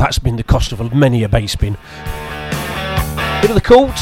That's been the cost of many a bass bin. Bit of the Cult.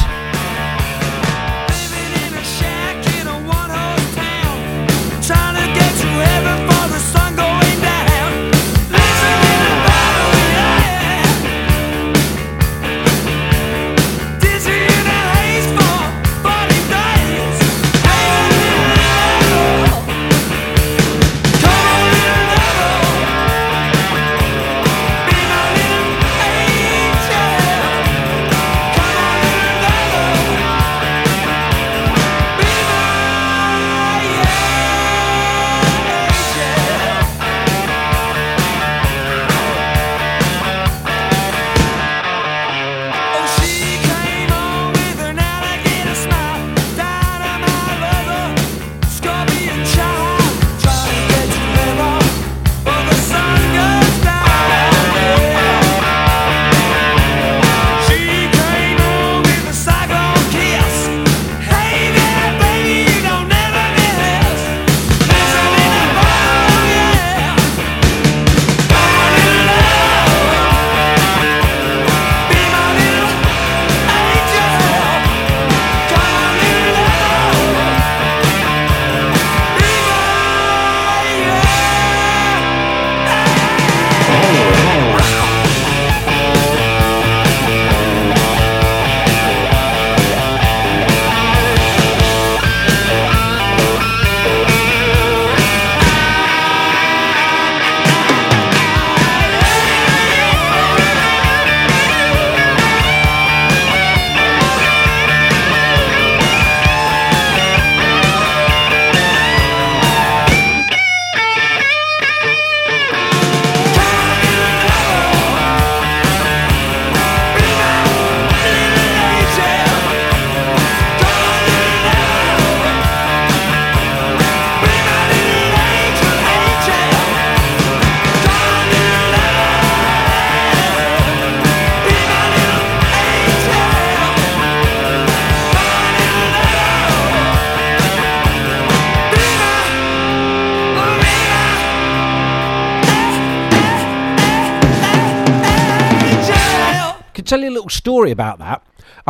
Tell you a little story about that.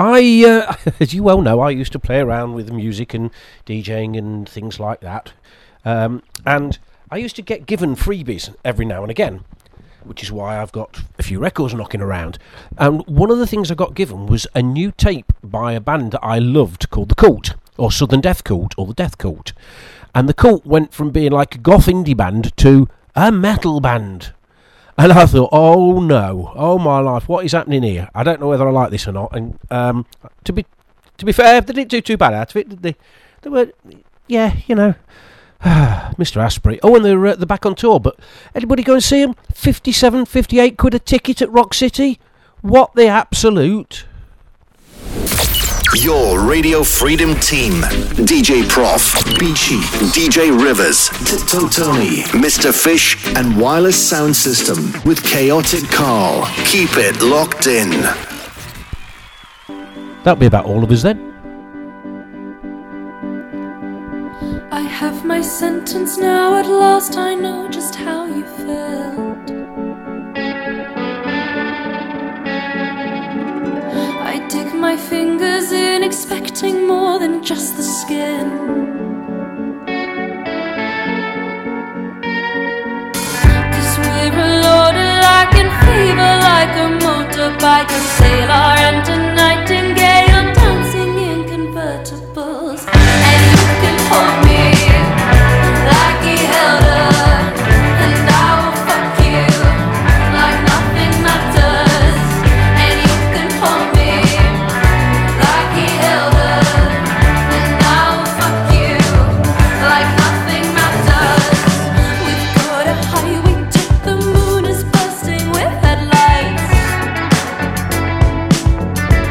I, as you well know, I used to play around with music and DJing and things like that. And I used to get given freebies every now and again, which is why I've got a few records knocking around. And one of the things I got given was a new tape by a band that I loved called The Cult, or Southern Death Cult, or The Death Cult. And The Cult went from being like a goth indie band to a metal band. And I thought, oh no, oh my life, what is happening here? I don't know whether I like this or not. And to be fair, they didn't do too bad out of it, did they? They were, yeah, you know, Mr. Asprey. Oh, and they're back on tour. But anybody go and see them? 57, 58 quid a ticket at Rock City. What the absolute? Your Radio Freedom team. DJ Prof, Beachy, DJ Rivers, Tiptoe Tony, Mr. Fish, and Wireless Sound System with Chaotic Carl. Keep it locked in. That'll be about all of us then. I have my sentence now, at last I know just how you felt. I dig my fingers in, expecting more than just the skin. 'Cause we're a loader like in fever, like a motorbike, a sailor and a nightingale, dancing in convertibles. And you can hold me like he held her, and I will fuck you like nothing matters. And you can hold me like he held her, and I will fuck you like nothing matters. We've got a highway to the moon is bursting with headlights.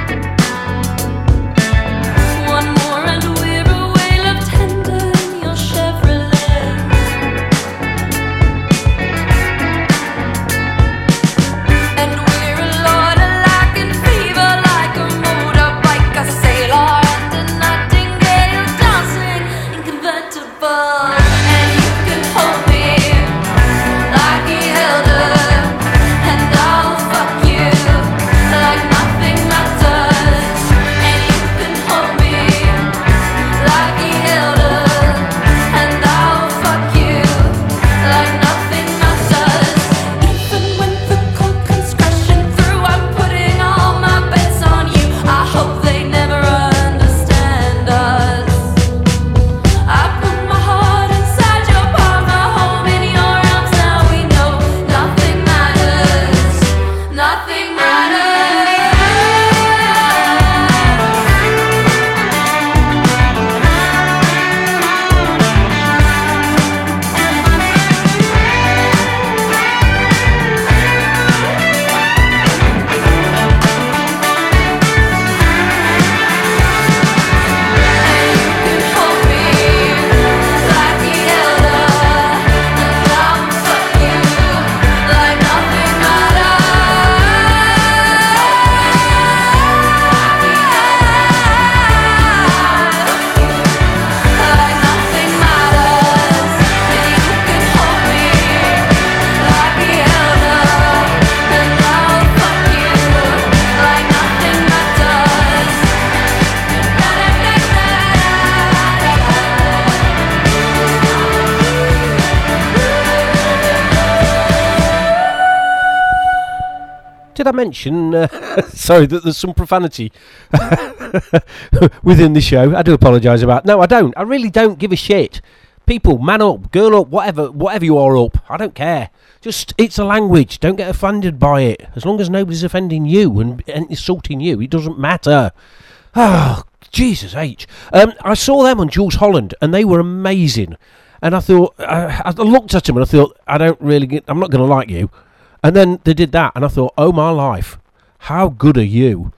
Did I mention, sorry, that there's some profanity within the show? I do apologise about. No, I don't. I really don't give a shit. People, man up, girl up, whatever you are up. I don't care. Just, it's a language. Don't get offended by it. As long as nobody's offending you and insulting you, it doesn't matter. Oh, Jesus H. I saw them on Jules Holland, and they were amazing. And I thought, I looked at them and I thought, I'm not going to like you. And then they did that, and I thought, oh my life, how good are you?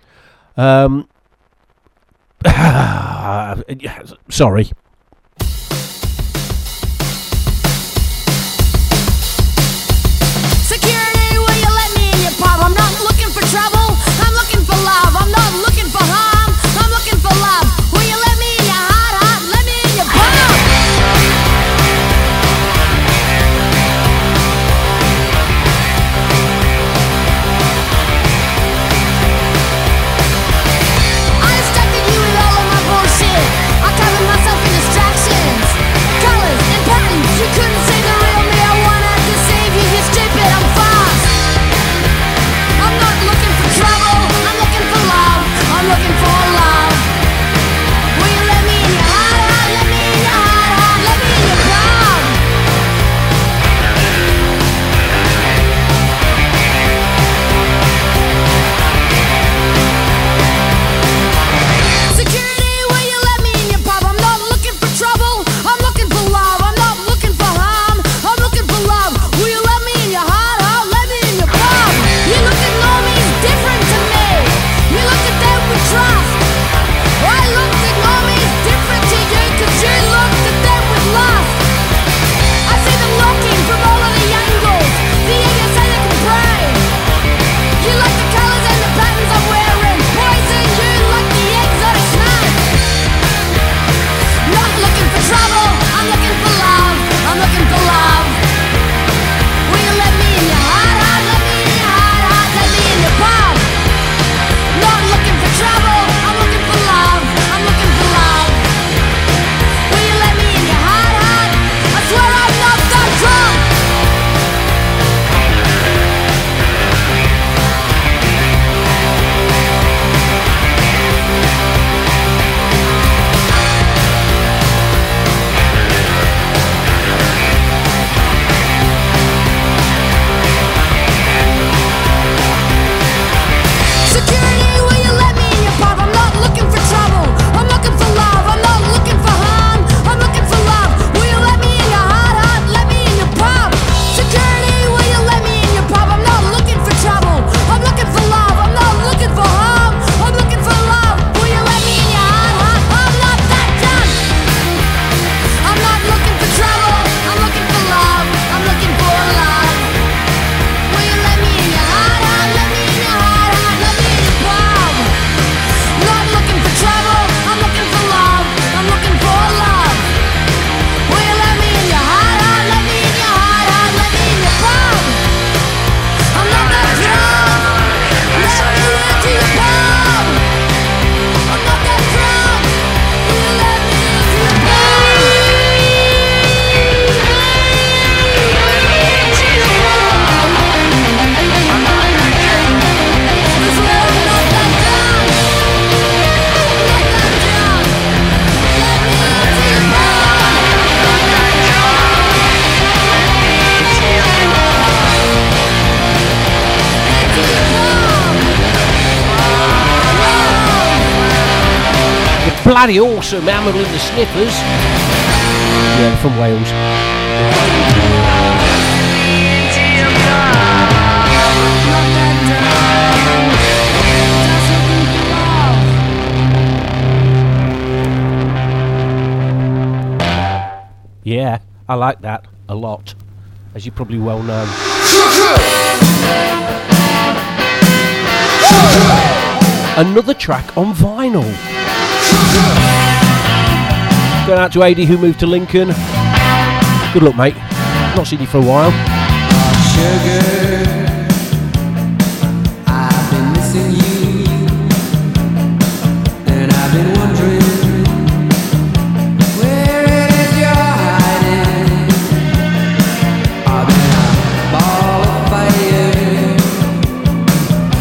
Sorry. Security, will you let me in your pub? I'm not looking for trouble, I'm looking for love. I'm not looking for harm, I'm looking for love. Will you let me in your heart, let me in your pub? I distracted you with all of my bullshit. I covered myself in distractions, colors and patterns. You couldn't see the real me. I wanted to save you. You're stupid. I'm fast. I'm not looking for trouble. I'm looking for love. I'm looking for love. Will you let me in your heart? Let me in your heart. Let me in your pub. Security, will you let me in your pub? I'm not looking for trouble. I'm looking for love. I'm not looking for harm. I'm looking for love. Will you let me in your heart? Let me in your pub. You look at normies different to me. You look at them with trust. I looked at normies different to you, 'cause you looked at them with lust. I see them looking from all of the angles. The eagles say they can pray. You like the colours and the patterns I'm wearing. Poison, you like the exotic snake. Not looking for trouble, I'm looking for love. I'm looking for love. Will you let me in your heart? Let me in your heart. Let me in your pub. Not looking for trouble, I'm looking for love. I'm looking for love. Will you let me in your heart? I swear I'm not that drunk. Security, will you let me in your pub? I'm not looking for trouble. I'm looking for love. I'm not looking for harm. I'm looking for love. Will you let me in your heart? Let me in your pub. Security, will you let me in your pub? I'm not looking for trouble. I'm looking for love. I'm not looking for harm. I'm looking for love. Will you let me in your heart? I'm not that drunk. I'm not looking for trouble. I'm looking for love. I'm looking for love. Will you let me in your heart? Let me in your heart. Let me in your pub. Not looking for trouble. I'm looking for love. I'm looking for love. Will you let me in your heart? Let me in your heart. Let me in your pub. I'm not that drunk. Let me into your pub. I'm not that drunk. Will you let me into your Bloody awesome, Hamill and the Sniffers. Yeah, from Wales. Yeah, I like that a lot, as you probably well know. Another track on vinyl. Going out to AD who moved to Lincoln. Good luck, mate. Not seen you for a while. Sugar, I've been missing you, and I've been wondering where it is you're hiding. I've been a ball of fire.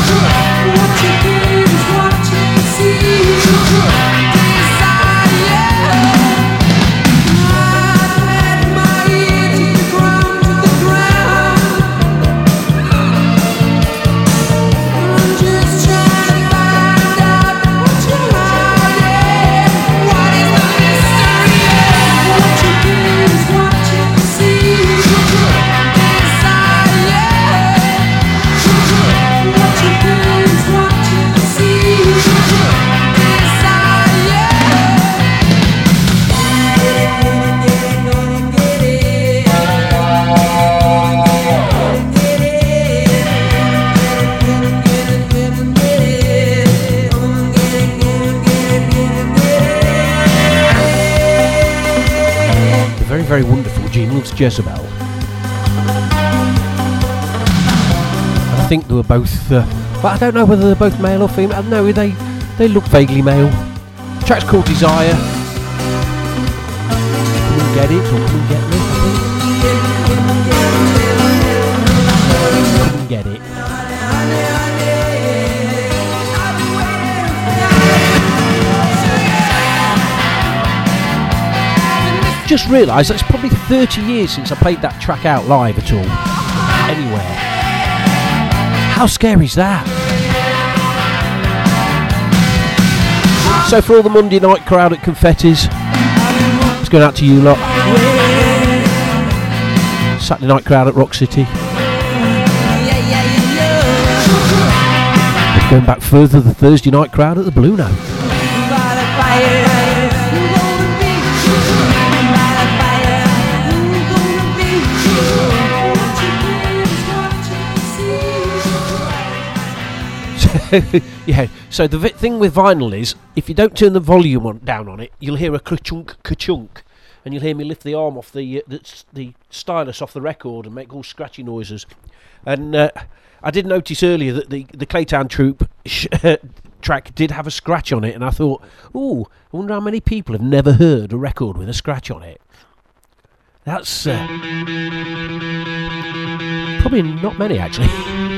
Very wonderful Gene Loves Jezebel. I think they were both, but I don't know whether they're both male or female. No, they look vaguely male. The track's called Desire. Come and get it, or come and get me, I think. Come and get it. Just realised that's probably 30 years since I played that track out live at all, anywhere. How scary is that? So for all the Monday night crowd at Confetti's, it's going out to you lot. Saturday night crowd at Rock City. Going back further, the Thursday night crowd at the Blue Note. Yeah, so the thing with vinyl is, if you don't turn the volume down on it, you'll hear a ka-chunk, ka-chunk, and you'll hear me lift the arm off the stylus off the record and make all scratchy noises. And I did notice earlier that the Claytown Troop track did have a scratch on it, and I thought, ooh, I wonder how many people have never heard a record with a scratch on it. That's probably not many, actually.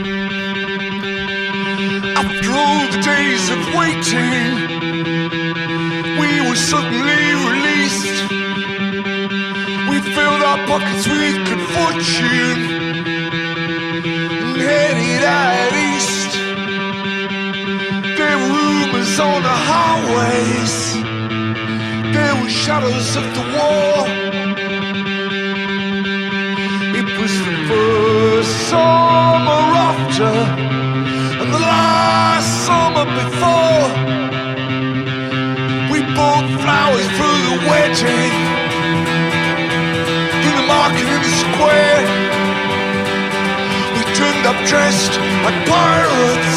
After all the days of waiting, we were suddenly released. We filled our pockets with good fortune and headed out east. There were rumors on the highways, there were shadows of the war. It was the first summer after, and the last summer before. We bought flowers for the wedding in the market in the square. We turned up dressed like pirates,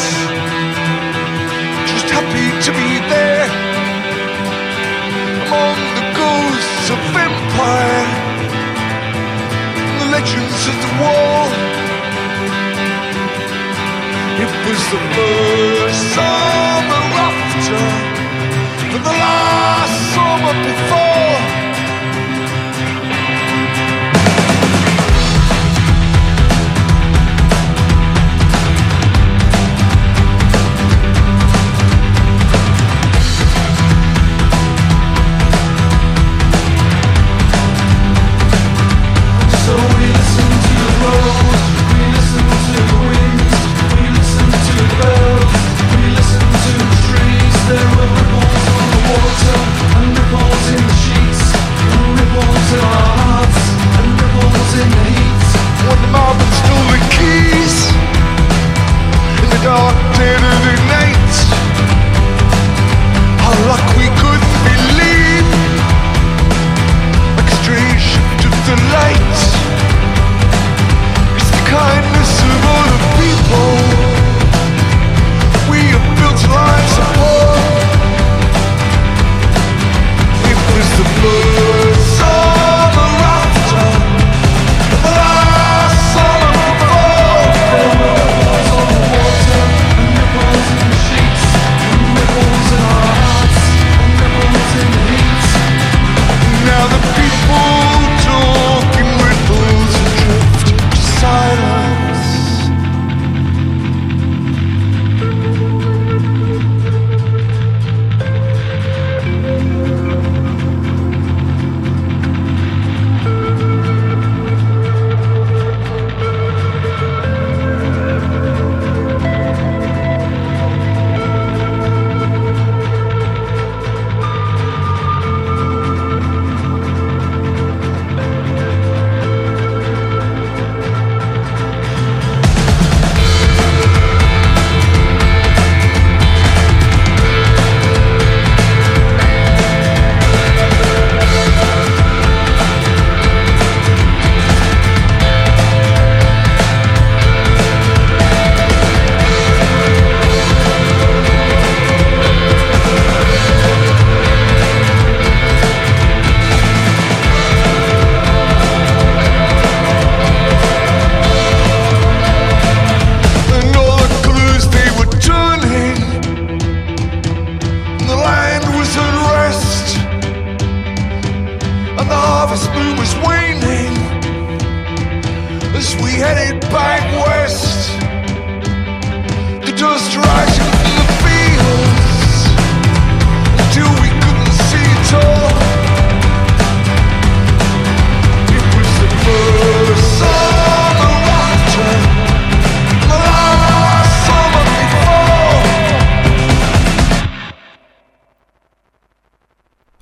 just happy to be there among the ghosts of empire and the legends of the war. It was the first summer after, and the last summer before. So we listen to the road, we listen to the wind, we listen to the bells, we listen to the trees. There were ripples on the water and ripples in the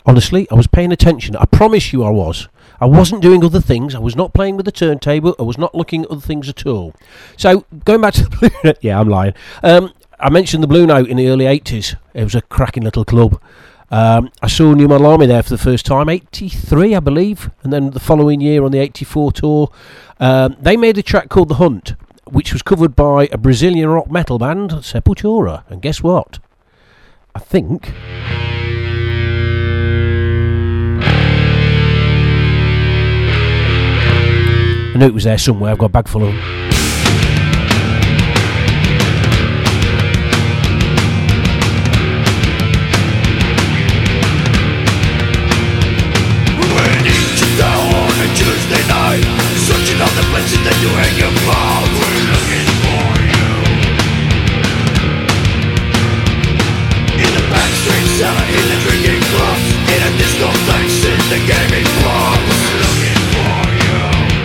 Honestly, I was paying attention. I promise you I was. I wasn't doing other things. I was not playing with the turntable. I was not looking at other things at all. So, going back to the Blue Note... Yeah, I'm lying. I mentioned the Blue Note in the early 80s. It was a cracking little club. I saw New Model Army there for the first time, 83, I believe. And then the following year on the 84 tour, they made a track called The Hunt, which was covered by a Brazilian rock metal band, Sepultura. And guess what? I think... I knew it was there somewhere. I've got a bag full of them. When each is down on a Tuesday night, searching out the places that you hang your mouth. We're looking for you. In the backstreet cellar, in the drinking clubs, in a disco place, in the gaming clubs. Looking for you.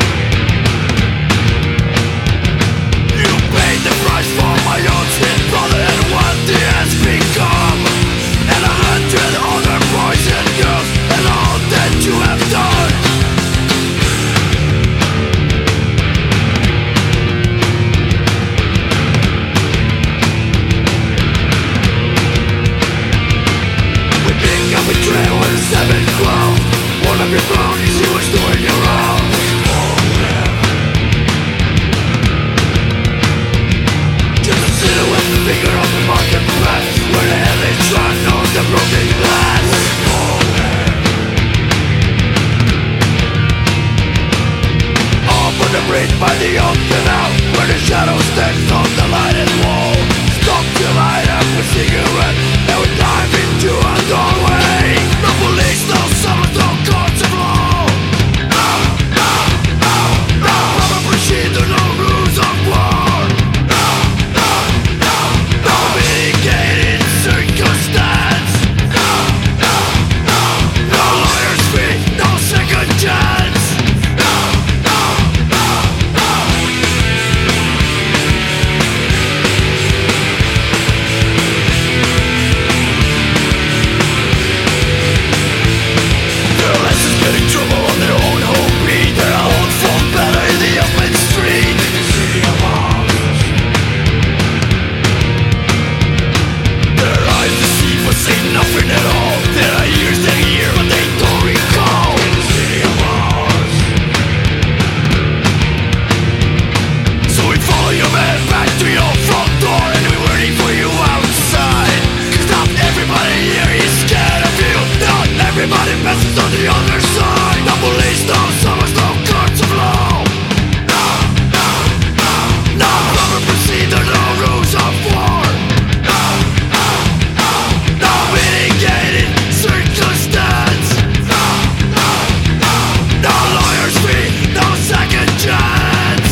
You paid the price for my own twin brother and what he has become, and 100 other boys and girls, and all that you have done. We pick up a trail with a 7 club. One of your brownies you was doing your own. Just a silhouette figure of the marketplace, where the heavy truck knows the broken glass. Open the bridge by the old canal, where the shadow stands on the lighted wall. Stop to light up a cigarette, and we dive into a doorway. No police, no summons, no courts of law. No proper procedure, no rules of war. No mitigated circumstance. No lawyer's fee, no second chance. Their lessons get in trouble on their own home beat. Their own fault better in the open street. City of Ours. Their eyes deceive but say nothing at all. Their ears they hear but they don't recall. City of Ours. So we follow your man back to your front door, and we're waiting for you outside. Cause not everybody here is scared of you. Not everybody passes on the other side. No police, no summons, no courts of law. No proper procedure, no rules of war. No mitigated circumstance. No lawyer's fee, no second chance.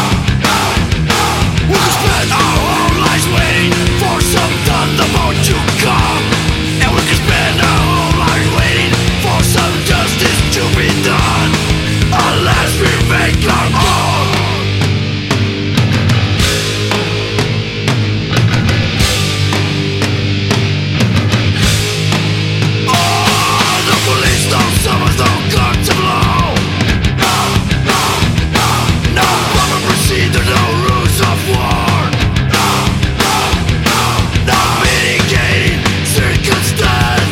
We could spend our whole lives waiting for some thunderbolt to come, and we could spend our whole lives waiting for some justice to be done, unless we make our own. Oh, the police don't summons, no courts of law. No proper procedure, no rules of war. No mitigating circumstance.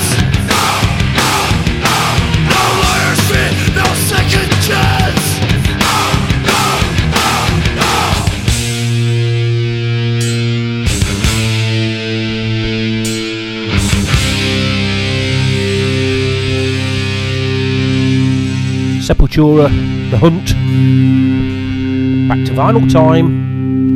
No lawyer's fee, no second chance. Sepultura, The Hunt. Back to vinyl time.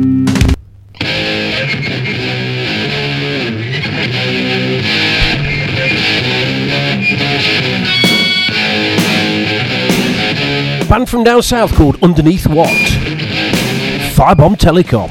A band from down south called Underneath What? Firebomb Telecom.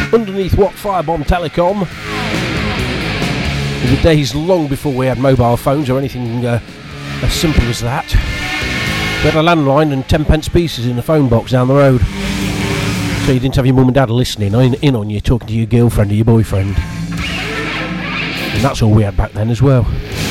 underneath what Firebomb Telecom. In the days long before we had mobile phones or anything as simple as that. We had a landline and 10p pieces in the phone box down the road. So you didn't have your mum and dad listening in on you, talking to your girlfriend or your boyfriend. And that's all we had back then as well.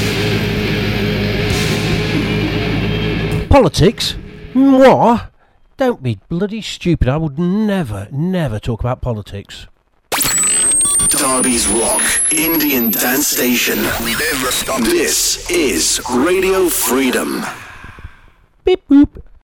Politics? Moi? Don't be bloody stupid. I would never talk about politics. Derby's Rock Indian Dance Station. This is Radio Freedom. Beep boop.